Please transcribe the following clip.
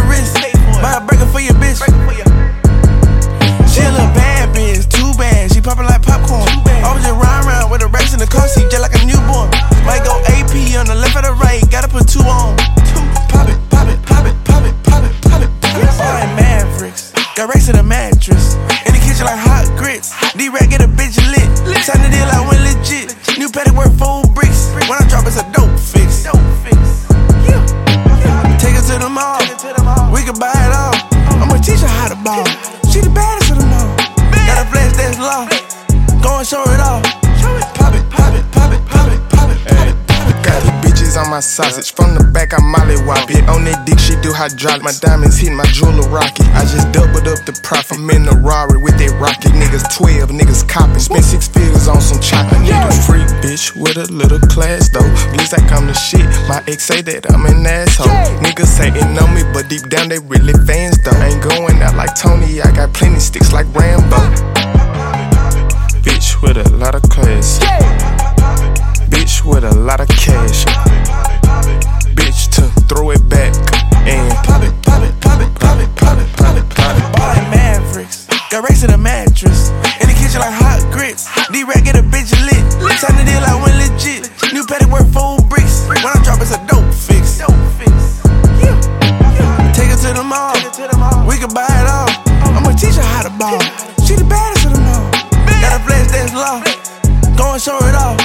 wrist. Buy a burger for your bitch. She a little bad bitch, too bad. She poppin' like popcorn. Always just ride around with the racks in the car seat, just like a newborn. Might go AP on the left or the right, gotta put two on. Pop it, pop it, pop it, pop it, pop it, pop it, pop it. All like Mavericks, got racks in the mattress. In the kitchen like hot grits. D-Rack get a bitch lit. Sign the deal, I went legit. New paddock worth 4 bricks. When I drop, it's a dope fix. Take her to the mall. We can buy it all. I'ma teach her how to ball. She the baddest of them all. Got a flash that's law. Go and show it all. Pop it, pop it, pop it, pop it, pop it, pop it. Got these bitches on my sausage. From the back, I mollywop it. On that dick, she do hydraulic. My diamonds hit my jeweler rocket. I just doubled up the profit. I'm in the Rari with that rocket. Niggas 12, niggas copping. Spent 6 figures on some chocolate. Need a free bitch with a little class, though. At least I come to shit. My ex say that I'm an asshole. Niggas say they know me, but deep down they really fans, though. Ain't going out like Tony, I got plenty sticks like Rambo. Bitch with a lot of class. Bitch with a lot of cash. Bitch to throw it back and pop it, pop it, pop it, pop it, pop it, pop it, pop it. All like Mavericks, got racks in the mattress. In the kitchen like hot grits. D-Rack get a bitch lit. Sign the deal, I went legit. New paddock worth 4 bricks. When I drop, it's a dope fix. Take her to the mall. We can buy it all. I'ma teach her how to ball. She the baddest of them all. Got a flash that's law. Go and show it all.